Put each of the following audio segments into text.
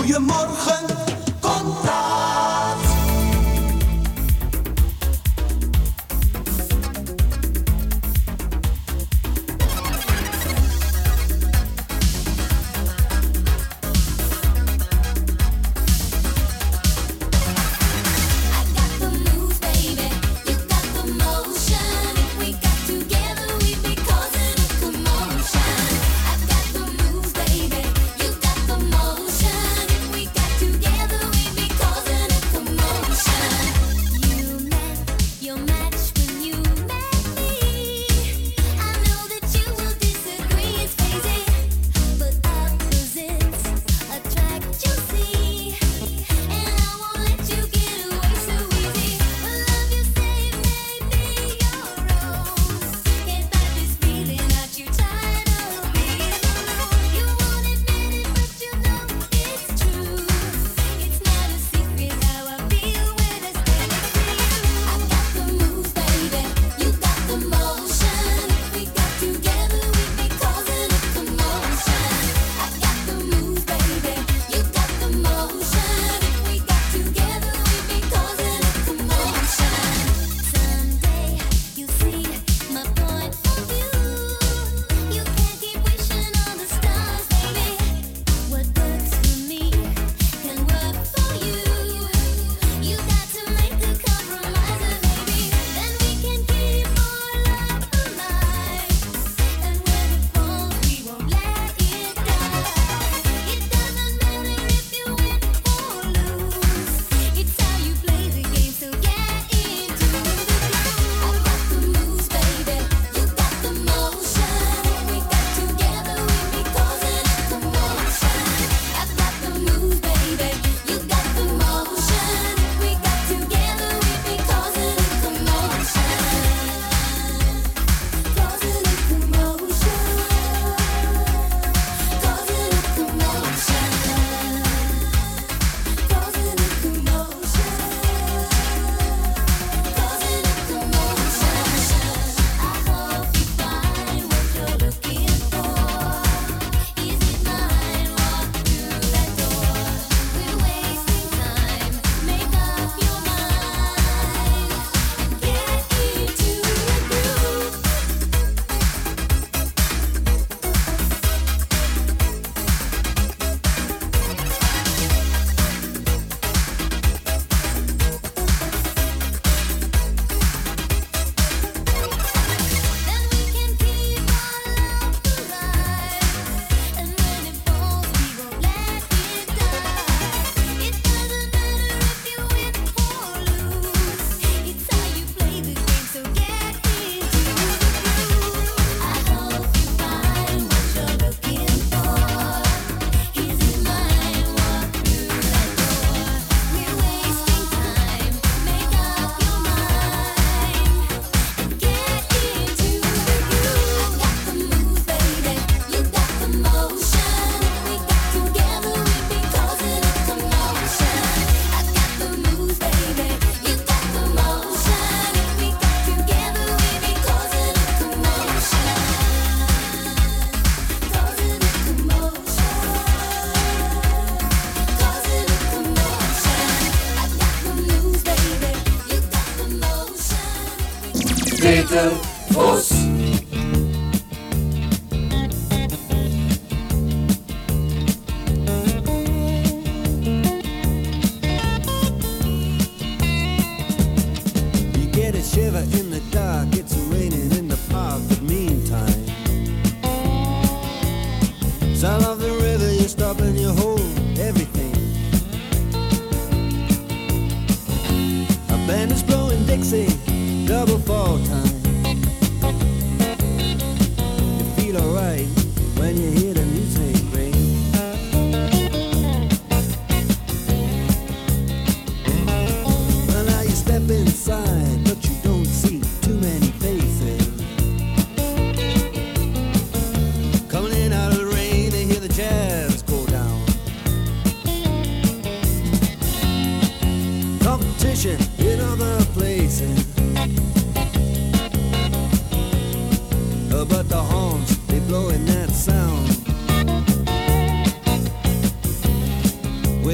Goedemorgen, Konrad. Peter Vos. You get a shiver in the dark, it's raining in the park, but meantime, south of the river you stop and you hold everything. A band is blowing Dixie, double fall time. You feel alright when you hear the music ring. Well, now you step inside, but you don't see too many faces. Coming in out of the rain, they hear the jazz go down. Competition in other places. But the horns, they blowing that sound.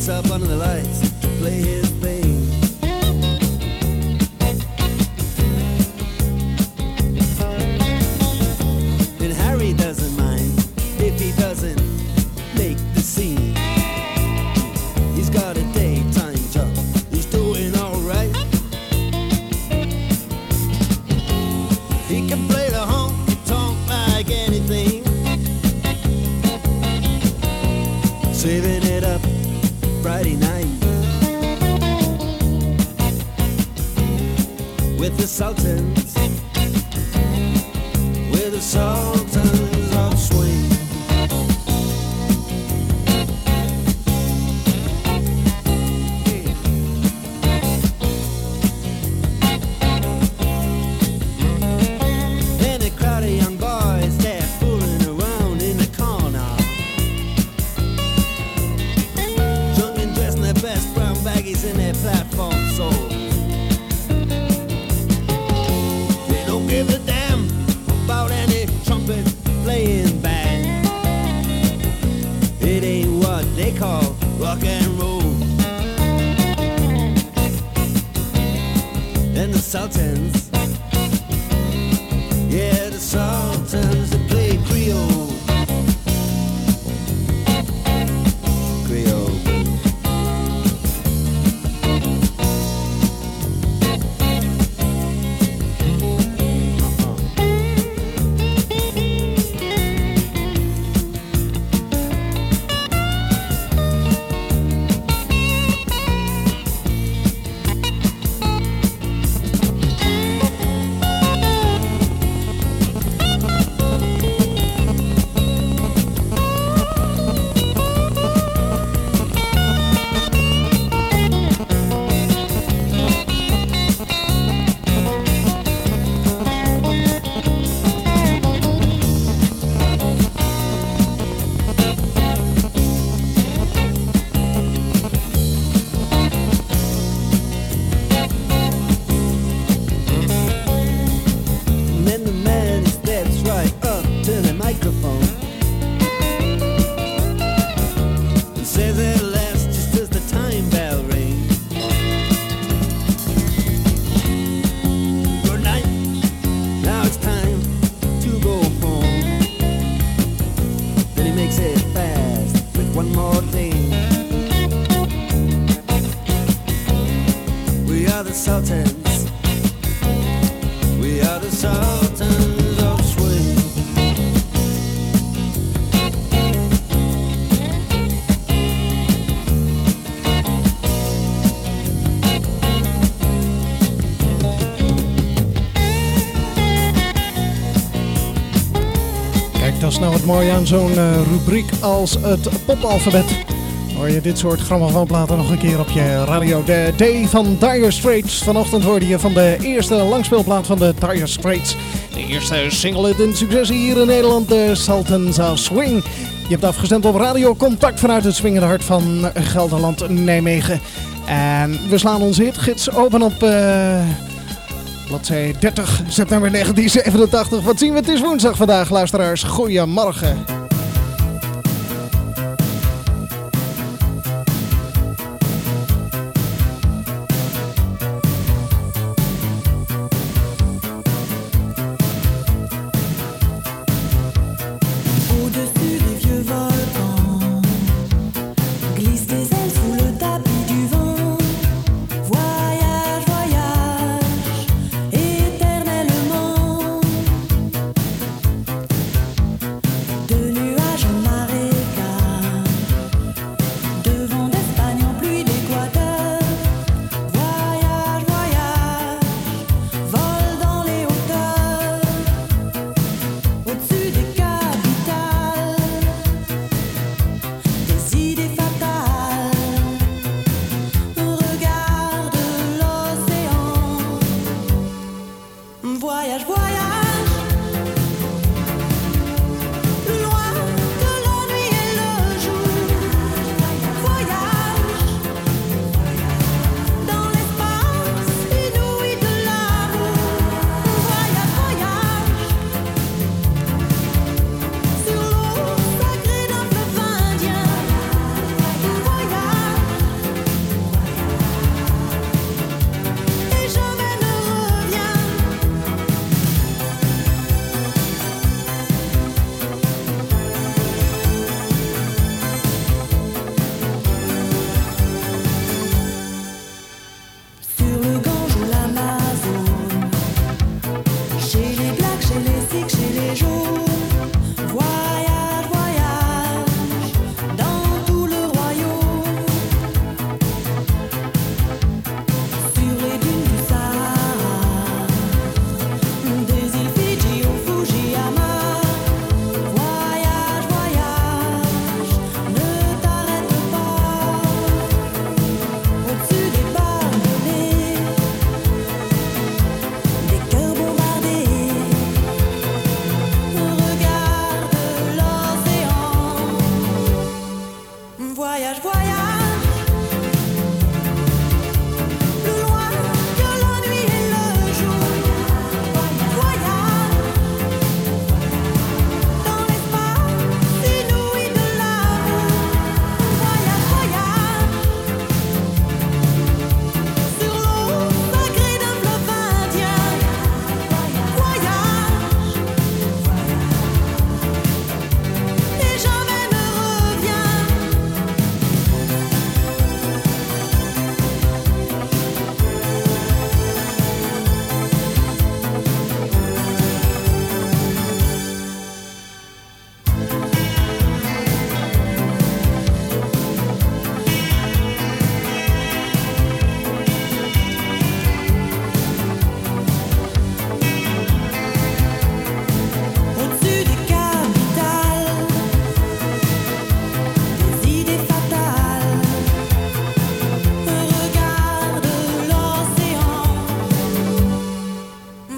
wakes up under the lights to play his thing. And Harry doesn't mind if he doesn't make the scene. He's got a daytime job, he's doing alright. He can play the honky-tonk like anything, saving it up Friday night with the Sultans, with the Sultans of Swing. And a crowd of young boys, they're fooling around in the corner, drunk and dressed in their best brown baggies in their platform soles. They don't give a damn about any trumpet playing band. It ain't what they call rock and roll. And the Sultans, yeah, the Sultans, they play Creole. Creole. And then the man steps right up to the microphone and says at last, just as the time bell rings, good night, now it's time to go home. Then he makes it fast with one more thing. We are the Sultans, we are the Sultans of Swing. Kijk, dat is nou het mooie aan zo'n rubriek als het popalfabet. Hoor je dit soort grammofoonplaten nog een keer op je radio. De D van Dire Straits. Vanochtend hoorde je van de eerste langspeelplaat van de Dire Straits. De eerste single in succes hier in Nederland, de Sultans of Swing. Je hebt afgestemd op Radio Contact vanuit het swingende hart van Gelderland, Nijmegen. En we slaan onze hitgids open op bladzij 30 september 1987. Wat zien we? Het is woensdag vandaag, luisteraars. Goeiemorgen. Au-dessus des vieux volcans, glisse tes ailes sous le tapis du vent. Voyage, voyage, éternellement. De nuages en marécage, de vent d'Espagne en pluie d'Équateur. Voyage, voyage, vole dans les hauteurs. Au-dessus des capitales, des idées fatales. Regarde l'océan. Voyage, voyage, plus loin que la nuit et le jour. Voyage, dans l'espace inouï de l'amour. Voyage, voyage, sur l'eau sacrée d'un fleuve indien. Voyage,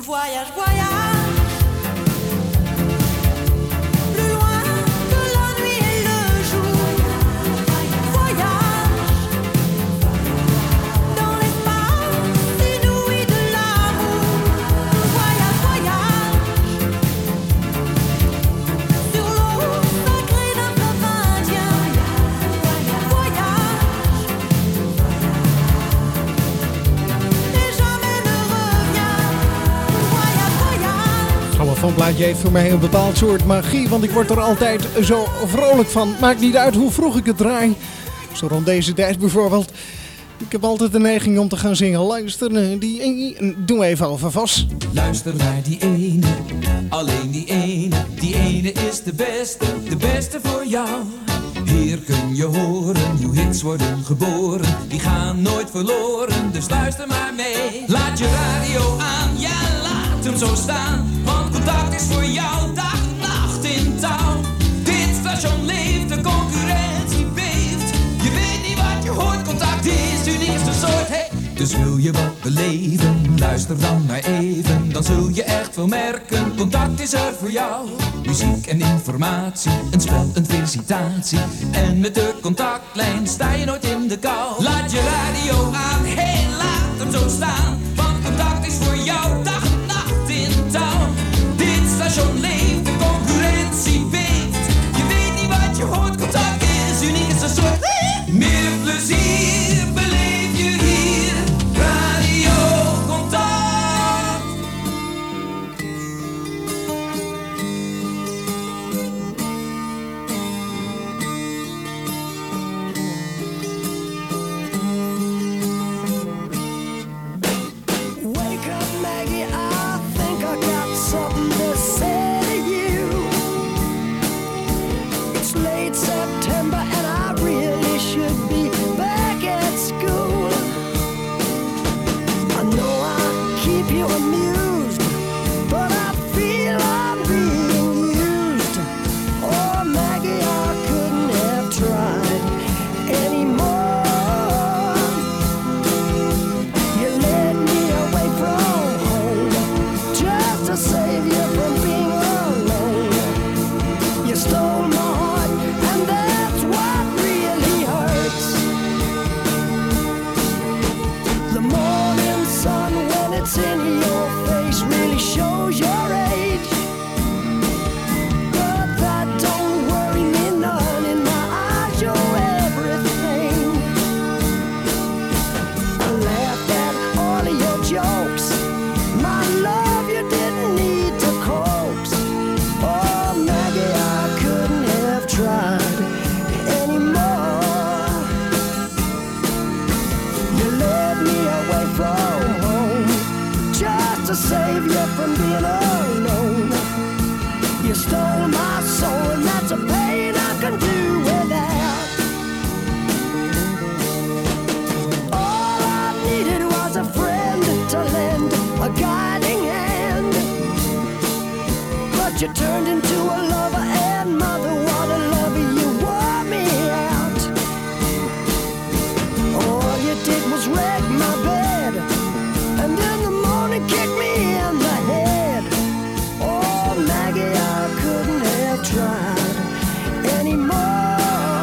Voyage, voyage, plus loin que la nuit et le jour. Voyage, dans l'espace inouï de l'amour. Voyage, voyage, sur l'eau sacrée d'un fleuve indien. Voyage, et jamais ne revient. Voyage, voyage. Grammofoonplaatje heeft voor mij een bepaald soort magie, want ik word er altijd zo vrolijk van. Maakt niet uit hoe vroeg ik het draai. Zo rond deze tijd bijvoorbeeld. Ik heb altijd de neiging om te gaan zingen. Luister, doe even over vast. Luister naar die ene, alleen die ene is de beste voor jou. Hier kun je horen hoe hits worden geboren, die gaan nooit verloren, dus luister maar mee. Laat je radio aan, ja laat hem zo staan, want contact is voor jou dag en nacht in touw. Dit station leeft, de concurrentie beeft, je weet niet wat je hoort, contact is uniek eerste soort, hey. Dus wil je wat beleven, luister dan maar even, dan zul je echt veel merken, contact is er voor jou. Muziek en informatie, een spel, een felicitatie, en met de contactlijn sta je nooit in de kou. Laat je radio aan, hey, laat hem zo staan, want contact is voor jou dag en nacht in touw. Dit station leeft, de concurrentie beeft, je weet niet wat je hoort, contact is uniek, is een soort, meer plezier beleef je hier, Radio Contact. Wake up, Maggie, I think I got something to say to you. It's late September and I really should be back at school. I know I keep you amused, but I feel I'm being used. Oh, Maggie, I couldn't have tried anymore. You led me away from home just to save you from being alone. You stole my heart, and that's what really hurts. The morning sun, when it's in your face, really shows your age. But that don't worry me none. In my eyes, you're everything. I laughed at all of your jokes. My love, you didn't need to coax. Oh, Maggie, I couldn't have tried anymore. You led me away from home just to save you from being alone. You stole my soul, and that's a pain I can do without. All I needed was a friend to lend a guiding hand. But you turned into a lover and mother. What a lover, you wore me out. All you did was wreck my bed, and in the morning kick me in the head. Oh, Maggie, I couldn't have tried anymore.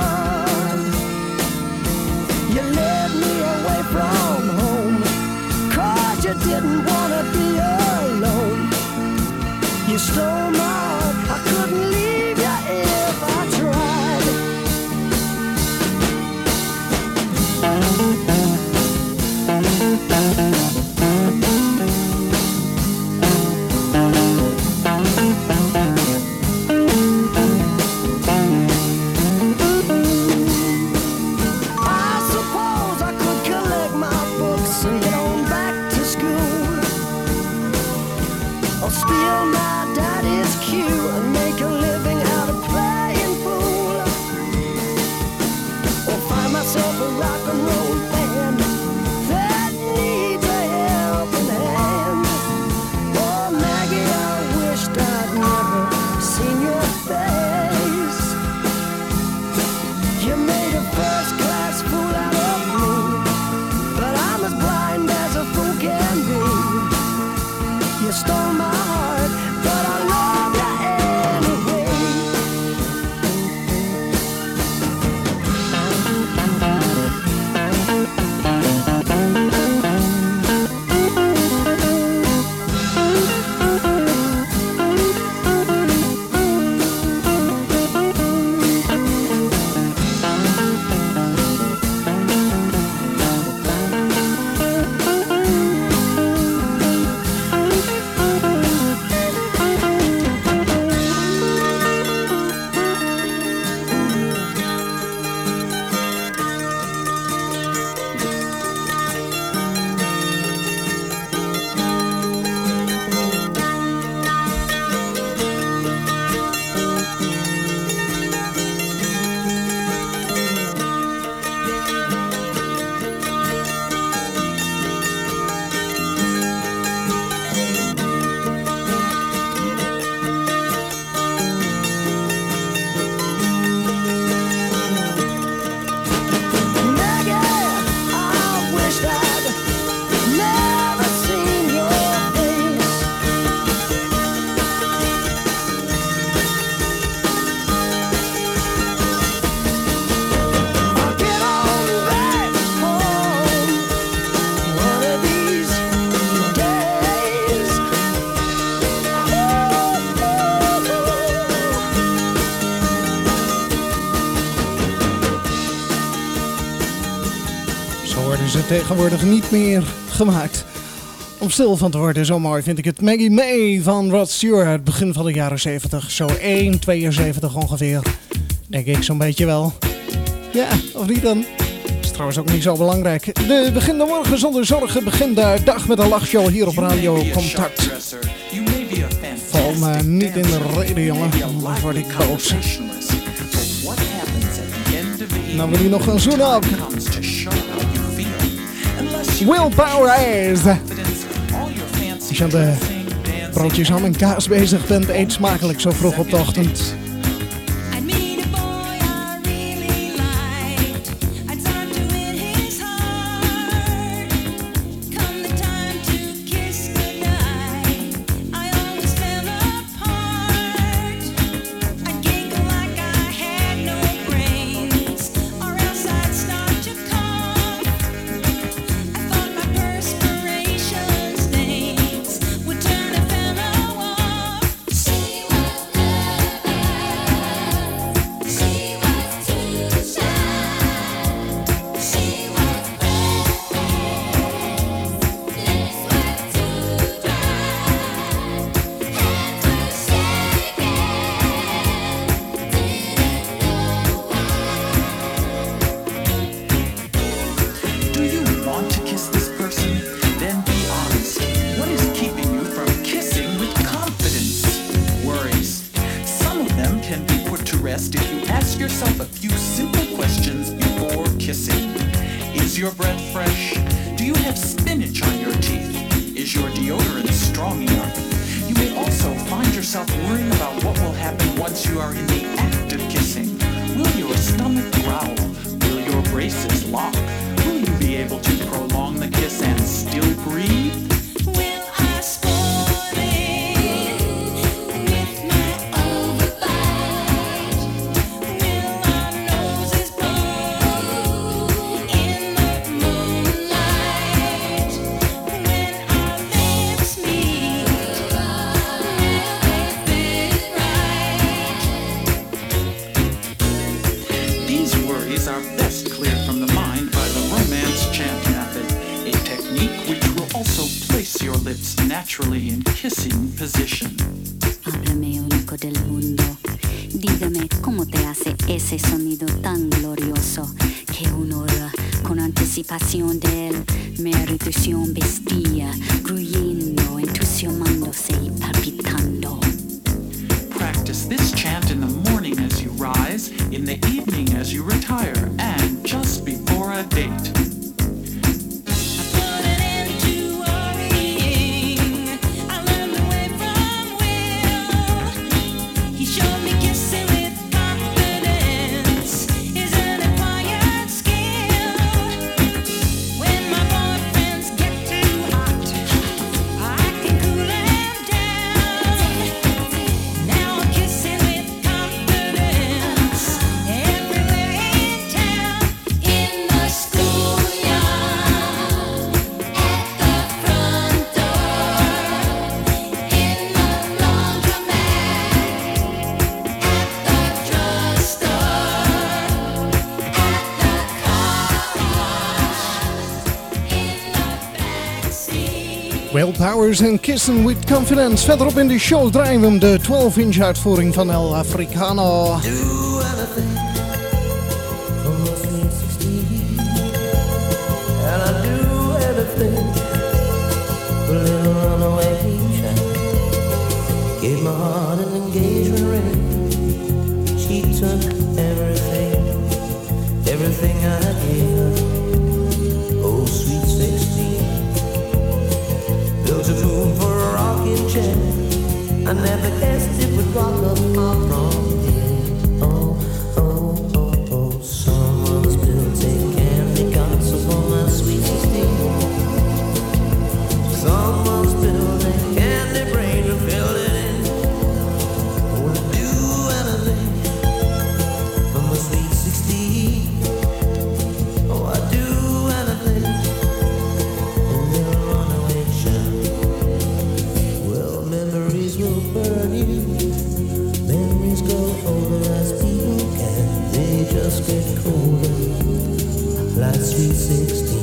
You led me away from home, 'cause you didn't wanna be alone. You stole my heart, I couldn't leave you if I tried. I suppose I could collect my books and get on back to school, or steal my daddy's cue and make a living out of playing pool, or find myself a rock and roll band that needs a helping hand. Oh, Maggie, I wished I'd never seen your face. You made a first-class fool out of me, but I'm as blind as a fool can be. You started stole my heart, but I love you anyway. Tegenwoordig niet meer gemaakt. Om stil van te worden, zo mooi vind ik het. Maggie May van Rod Stewart, begin van de jaren 70. Zo 1,72 ongeveer. Denk ik zo'n beetje wel. Ja, of niet dan? Is trouwens ook niet zo belangrijk. De begin de morgen zonder zorgen, begin de dag met een lachshow hier op Radio Contact. Val me niet in de reden, jongen. Dan word ik boos. Nou wil je nog een zoen op. Willpower is. Als je aan de broodjes ham en kaas bezig bent, eet smakelijk zo vroeg op de ochtend. Cool it Will Powers en Kissing with Confidence. Verderop in de show draaien we hem de 12-inch uitvoering van El Africano. Do anything for my sweet 16. And I do anything for a little runaway child. Gave my heart an engagement ring. She took everything I gave her. Oh, sweet 16. Built a moon for a rocking chair. I never guessed it would rock up my from here. Oh, oh, oh, oh. Someone's built a candy castle for my sweet 16. Someone's built a candy brain to fill it in. Would do anything for my sweet 16. Oh, I'd do anything. A little runaway child. Well, memories will burn you. Memories grow older as people can. They just get colder, like sweet 16.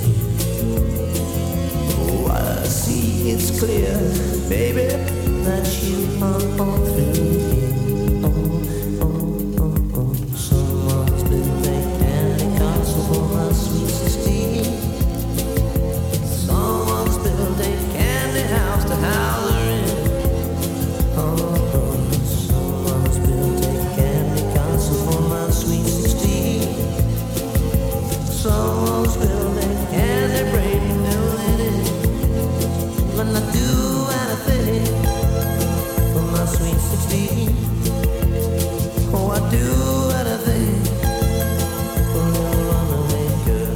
Oh, I see it's clear, baby, that you are all through. Oh, oh, oh, oh. Someone's built a candy castle for my sweet 16. Someone's built a candy house to house her in. Oh, oh, someone's built a candy castle for my sweet 16. Someone's built a candy brain to fill it in. When I do anything for my sweet 16. Oh, I do anything for a little runaway girl.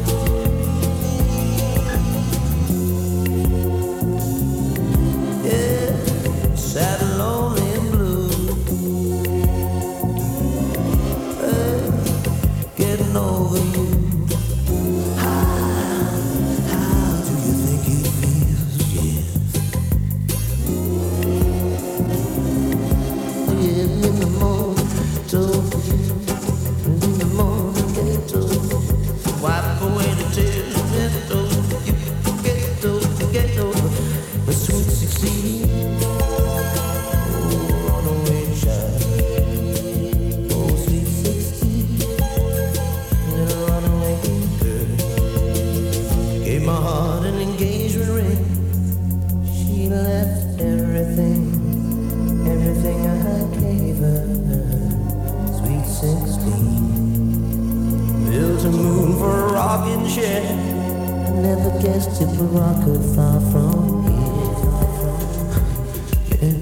Yeah, sad and lonely and blue. Getting over you. How do you think it feels? Yeah. Yeah, in the morning, in the morning, wipe away the tears, get over, the sweet 16. Oh, runaway child. Oh, sweet 16. Little runaway girl. Gave my heart an engagement ring. She left everything I gave her. Sweet 16. Built a moon for a rocking chair. I never guessed it would rock her far from here. Yeah.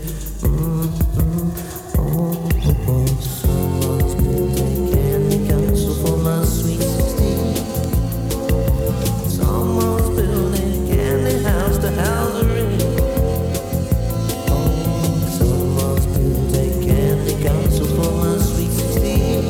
Oh, oh, oh. Someone's built a candy castle for my sweet 16. Someone's built a candy house to house her in. Oh, someone's built a candy castle for my sweet 16.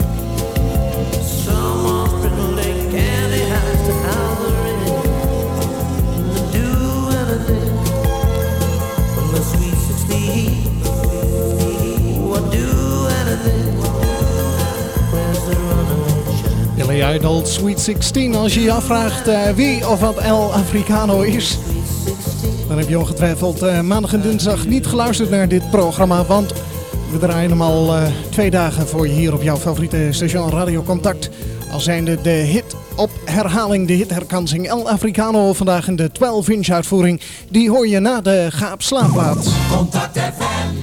Someone's built a candy house to house her in. Do anything for my sweet 16. Oh, I do anything. Where's the runaway child? Billy Idol, Sweet 16. Als je je afvraagt wie of wat El Africano is, dan heb je ongetwijfeld maandag en dinsdag niet geluisterd naar dit programma, want we draaien hem al 2 dagen voor je hier op jouw favoriete station Radio Contact. Al zijnde de hit op herhaling, de hitherkansing El Africano. Vandaag in de 12-inch uitvoering. Die hoor je na de Gaap Slaapplaat. Contact FM.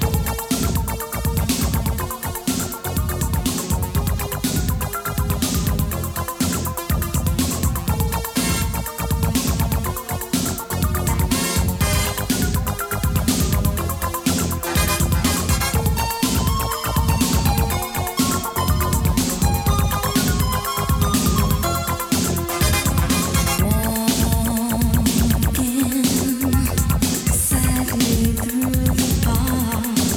Sadly through the park.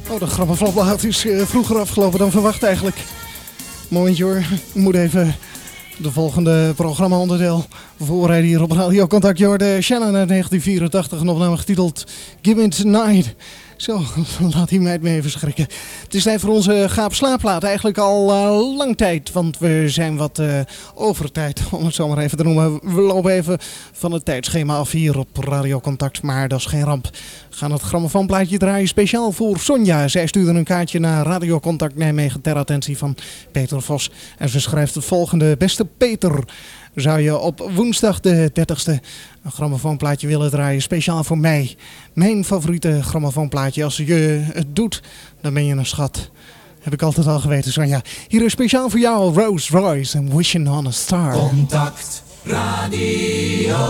Oh, de grammofoonplaat is vroeger afgelopen dan verwacht eigenlijk. Momentje hoor, ik moet even de volgende programma-onderdeel voorrijden hier op Radio Contact. Je hoorde Shannon uit 1984, een opname getiteld Give It Tonight. Zo, laat die meid me even schrikken. Het is tijd voor onze Gaap Slaapplaat. Eigenlijk al lang tijd, want we zijn wat over tijd, om het zo maar even te noemen. We lopen even van het tijdschema af hier op Radio Contact, maar dat is geen ramp. We gaan het grammofoonplaatje draaien speciaal voor Sonja. Zij stuurde een kaartje naar Radio Contact Nijmegen ter attentie van Peter Vos. En ze schrijft het volgende: beste Peter, zou je op woensdag de 30ste een grammofoonplaatje willen draaien, speciaal voor mij. Mijn favoriete grammofoonplaatje. Als je het doet, dan ben je een schat. Heb ik altijd al geweten, Sonja. Hier is speciaal voor jou Rose Royce en Wishing on a Star. Contact Radio.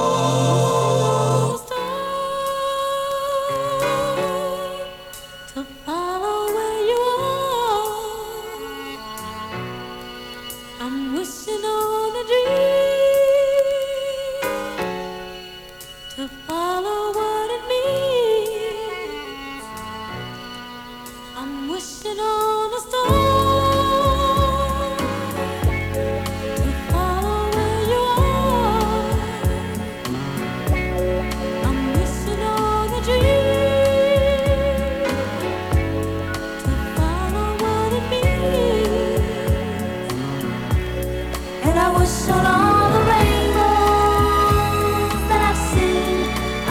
To follow where you are, I'm wishing on a dream. To follow what it means, I'm wishing on a star. To follow where you are, I'm wishing on a dream. To follow what it means, and I wish on all the rainbows that I've seen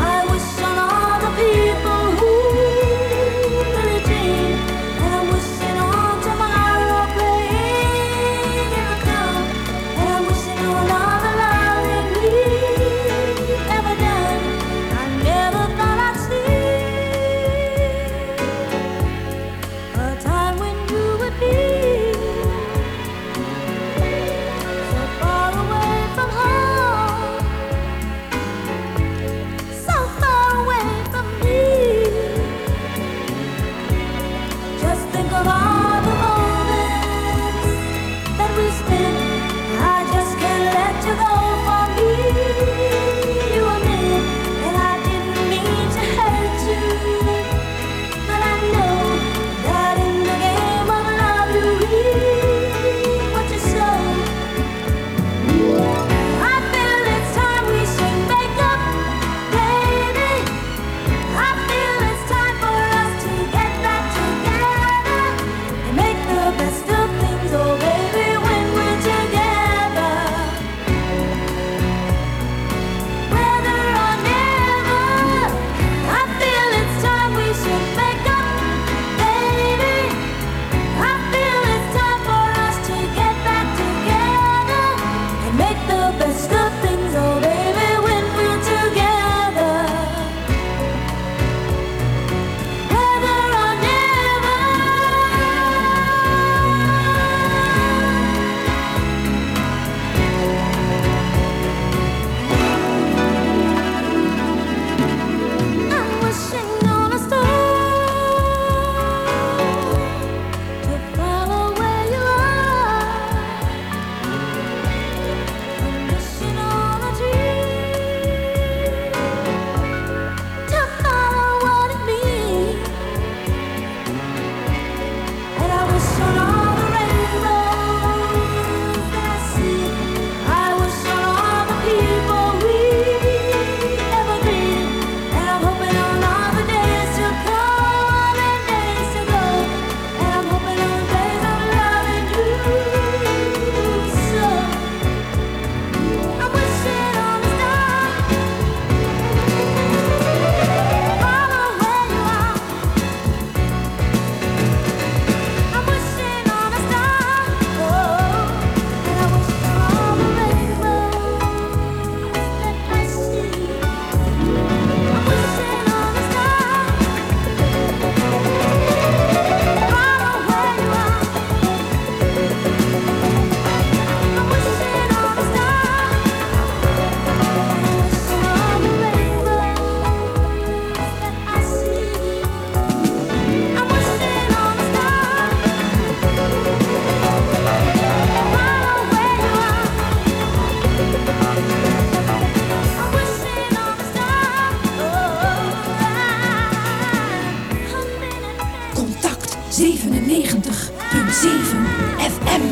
FM.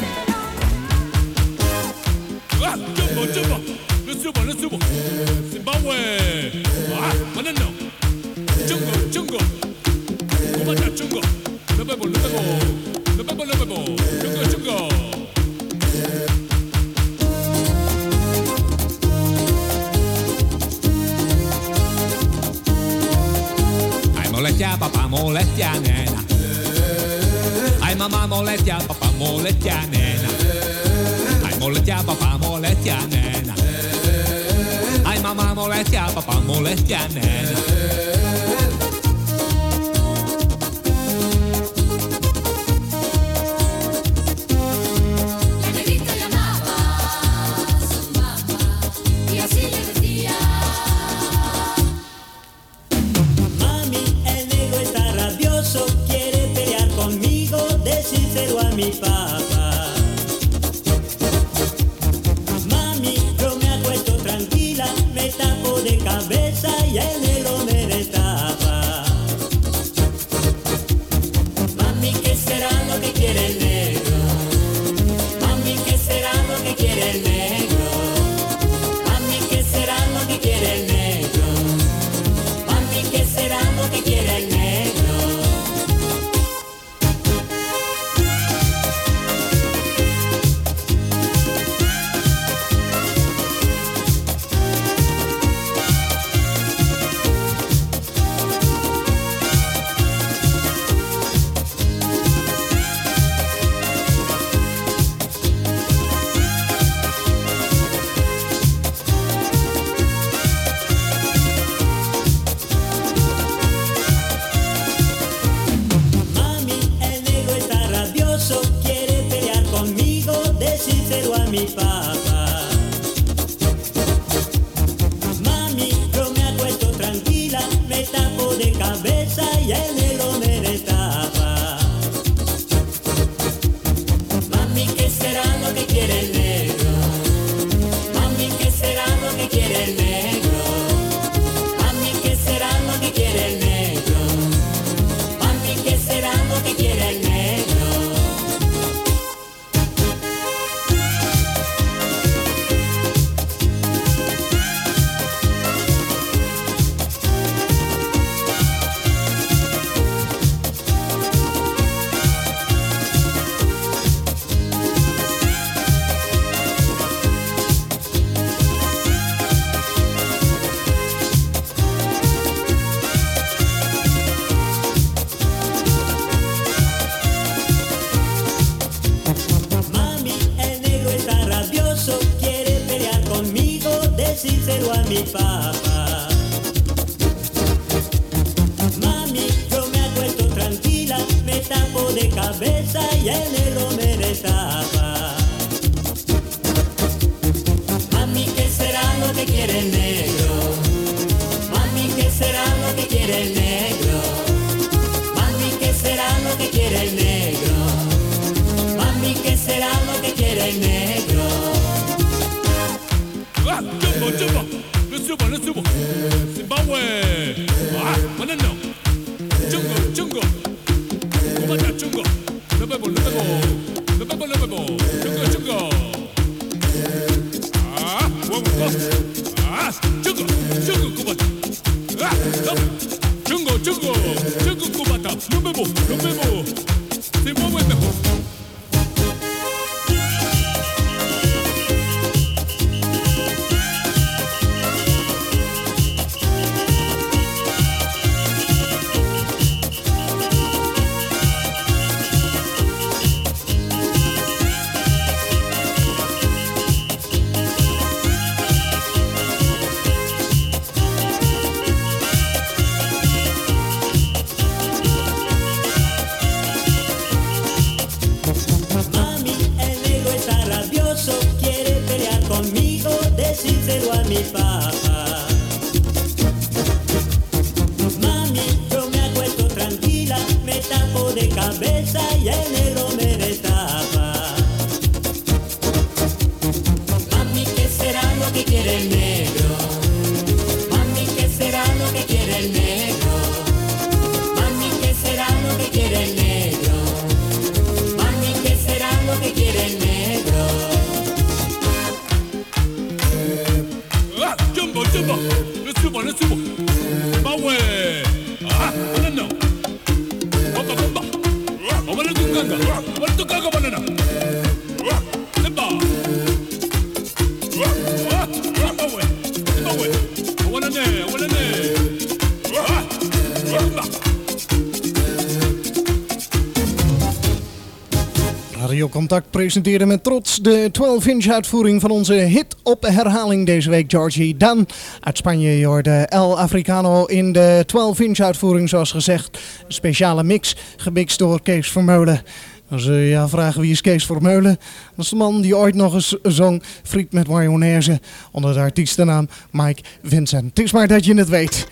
Ah, jumbo, jumbo. Le subo. Zimbabwe. Ah, banana. Chungo. ¿Cómo está chungo? Lo bebo. Chungo. Ai, molestia, papà, molestia, nena. Ai, mamma, molestia, papà, molestia, nena. Ai, molestia, papà, molestia, nena. Ai, mamma, molestia, papà, molestia, nena. La negrita llamaba a su mamá y así le decía: Mami, el negro está rabioso, quiere pelear conmigo, decírselo a mi papá. Mami, yo me acuesto tranquila, me tapo de cabeza y el negro me destapa. Mami, ¿qué será lo que quiere el negro? Mami, ¿qué será lo que quiere el negro? Mami, ¿qué será lo que quiere el negro? Mami, ¿qué será lo que quiere el negro? Mami, el negro está rabioso, quiere pelear conmigo, decírselo a mi papá. Mami, yo me acuesto tranquila, me tapo de cabeza y el negro me destapa. Mami, ¿qué será lo que quiere el negro? Mami, ¿qué será lo que quiere el negro? Mami, ¿qué será lo que quiere el negro? Mami, ¿qué será lo que quiere el negro? Mami, el negro está rabioso, quiere pelear conmigo, decírselo a mi papá. Mami, yo me acuesto tranquila, me tapo de cabeza y el negro me destapa. Mami, ¿qué será lo que quiere el negro? Mami, ¿qué será lo que quiere el negro? Mami, ¿qué será lo que quiere el negro? Mami, ¿qué será lo que quiere el negro? Ah, jumbo. Le subo. Zimbabwe. Ah, banana. Chungo. ¿Cómo está chungo? Lo bebo. Chungo. Ah, huevo. Ah, chungo, ¿cómo está? Ah, no. Chungo, ¿cómo está? Lo bebo. Zimbabwe mejor. Mami, el negro está rabioso, quiere pelear conmigo, decírselo a mi papá. Mami, yo me acuesto tranquila, me tapo de cabeza y el negro me destapa. Mami, ¿qué será lo que quiere el negro? Mami, ¿qué será lo que quiere el negro? Mami, ¿qué será lo que quiere el negro? Radio Contact presenteerde met trots de 12-inch uitvoering van onze hit op herhaling deze week, Georgie Dan. Uit Spanje, je hoorde El Africano in de 12-inch uitvoering, zoals gezegd. Een speciale mix, gemixt door Kees Vermeulen. Als je je vragen wie is Kees Vermeulen, dat is de man die ooit nog eens zong Friet met mayonaise onder de artiestennaam Mike Vincent. Het is maar dat je het weet.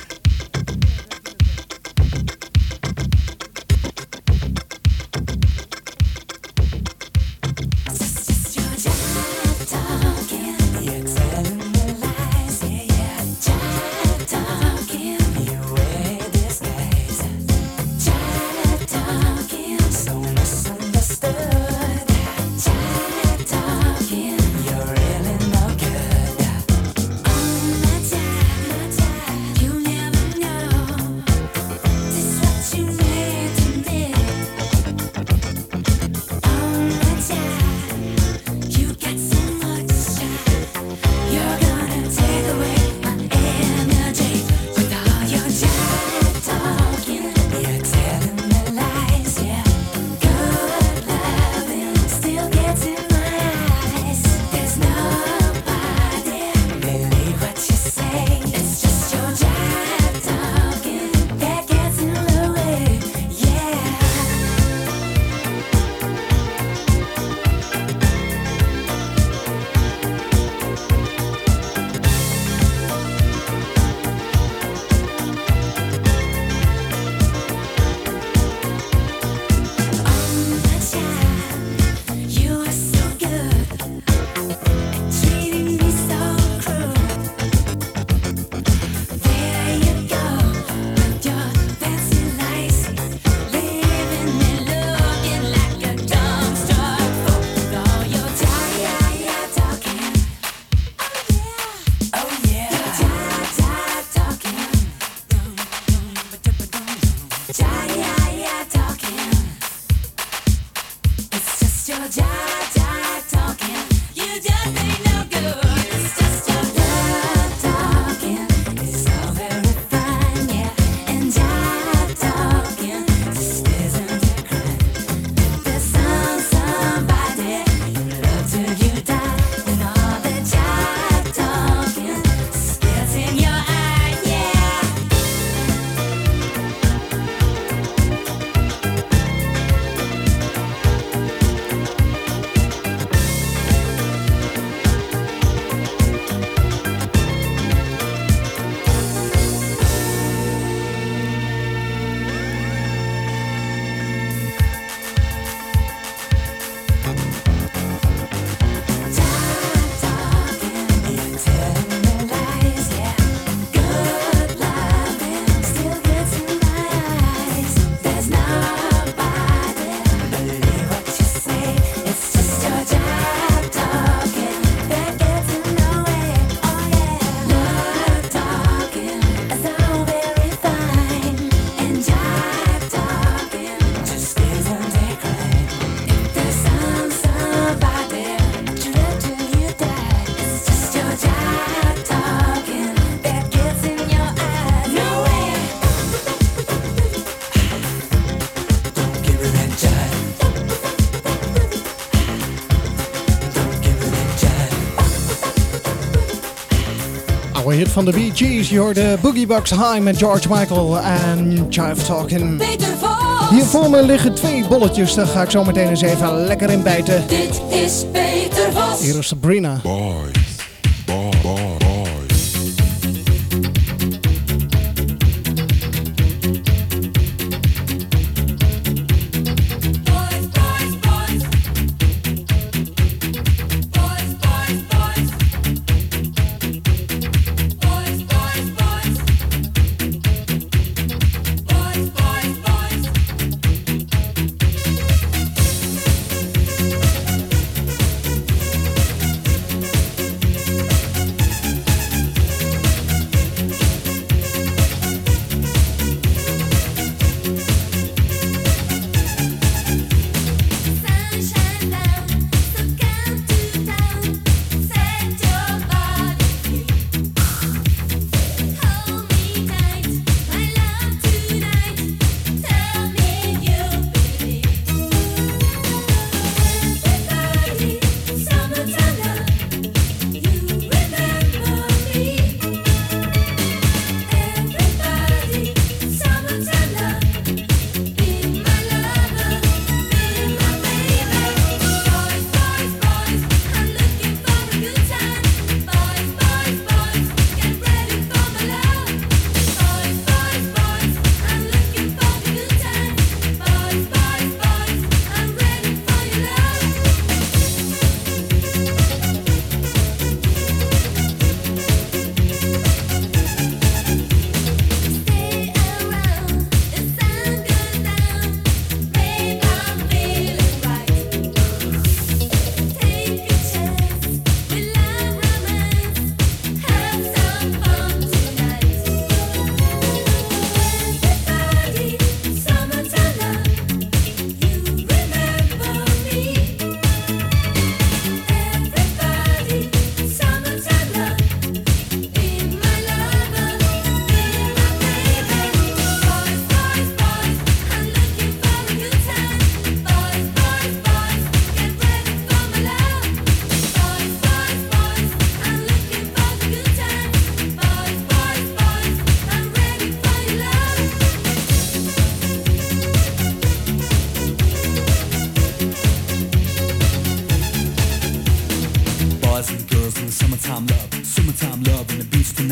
Hit van de Bee Gees. Je hoorde Boogie Bucks High met George Michael en Jive Talking. Hier voor me liggen 2 bolletjes. Daar ga ik zo meteen eens even lekker in bijten. Dit is Peter Vos. Hier is Sabrina. Boys.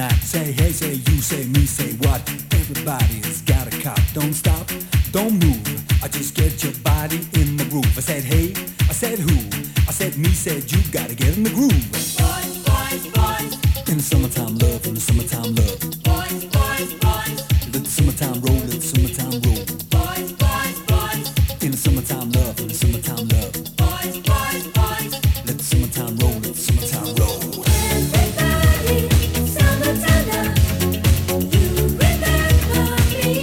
night. Say hey, say you, say me, say what? Everybody's got a cop. Don't stop, don't move. I just get your body in the groove. I said hey, I said who? I said me, said you. Gotta get in the groove. Boys, boys, boys. In the summertime love, in the summertime love. Boys, boys, boys. Let the summertime roll, let the summertime roll. Boys, boys, boys. In the summertime love, in the summertime love. Boys, boys, boys. Let the summertime roll, let the summertime roll. Everybody, summertime love. You remember me.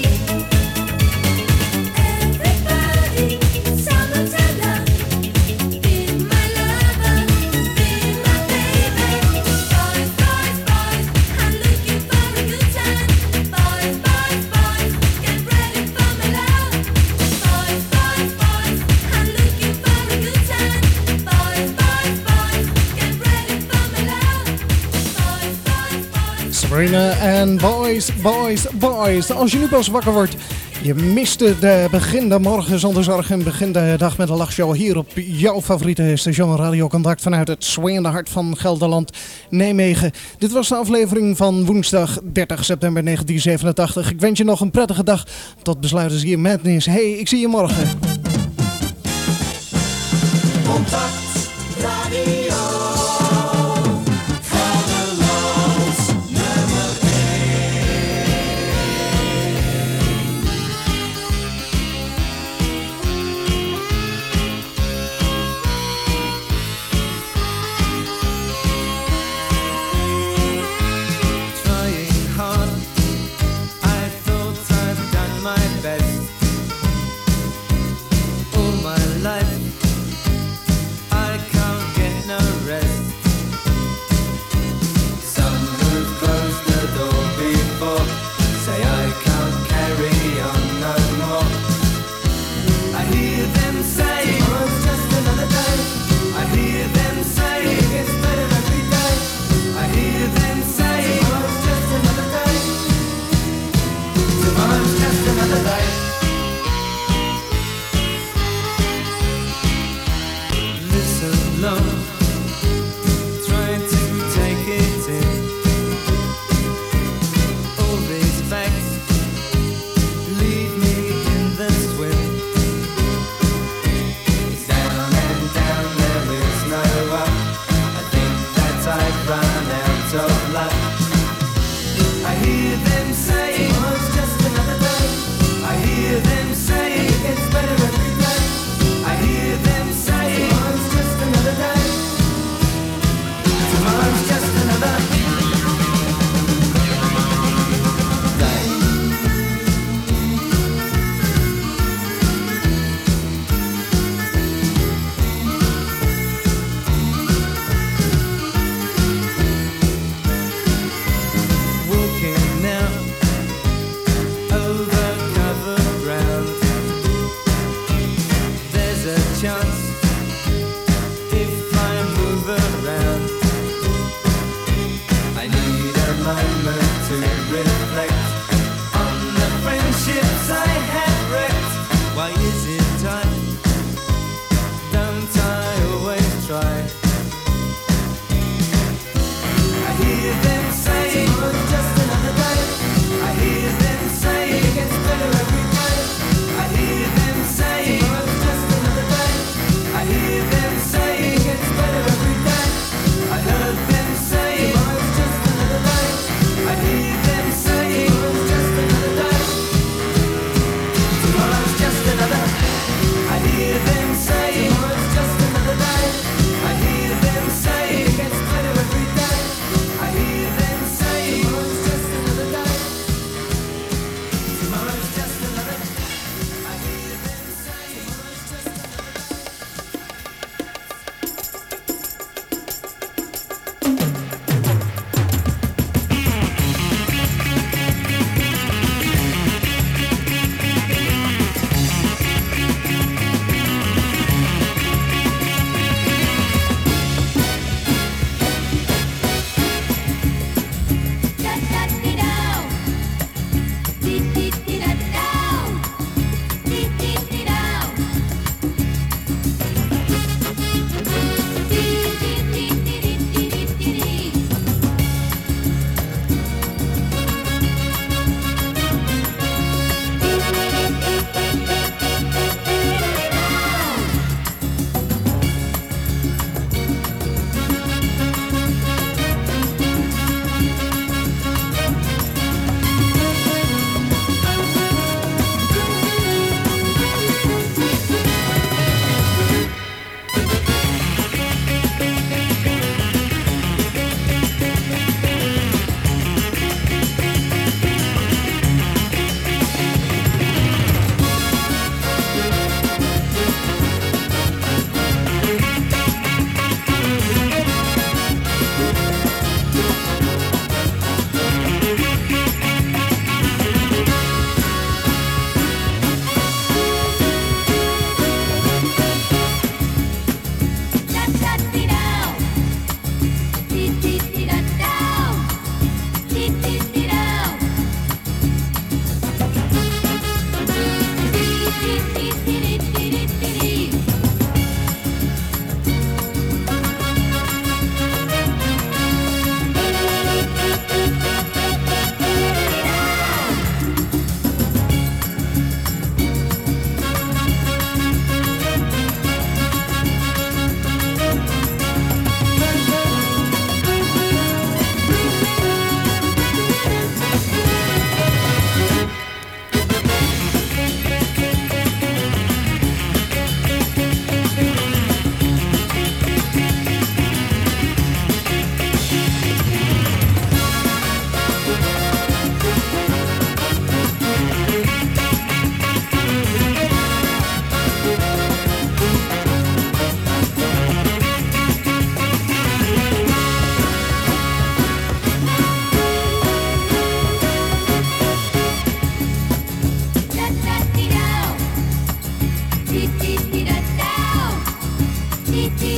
Everybody, summertime love. Be my lover, be my baby. Boys, boys, boys. I'm looking for a good time. Boys, boys, boys. Get ready for my love. Boys, boys, boys. I'm looking for a good time. Boys, boys, boys. Get ready for my love. Boys, boys, boys. Sabrina en Boys, Boys, Boys. Als je nu pas wakker wordt, je miste de begin de morgen zonder zorg en begin de dag met een lachshow hier op jouw favoriete station Radio Contact vanuit het swingende hart van Gelderland, Nijmegen. Dit was de aflevering van woensdag 30 september 1987. Ik wens je nog een prettige dag. Tot besluiten hier Madness. Hey, ik zie je morgen. Contact Radio. Gelderlands nummer 1. Trying hard, I thought I'd done my best. All my life I can't get no rest. Some who've closed the door before say I can't carry on no more. I hear them say, oh, it's just another day. I hear them say, it gets better every day. I hear them say, oh, it's just another day. Tomorrow's just another day. Listen, love, trying to take it in. All these facts leave me in the swim. It's down and down, there is no up. I think that I've run out of luck. I hear them say, oh, it's just another day. I hear them say, it gets better every day. I hear them say, oh, it's just another day. Tomorrow's just another day. Walking now over covered ground. There's a chance if I move around. I need a moment to reflect on the friendships I had wrecked. Why is it time? Don't I always try? I hear them say, oh, it's just another day. I hear them say, it gets better every day. I hear them say, oh, it's just another day. I hear them say, it gets better every day. I heard them say, oh, it's just another day. I hear them say, oh, ti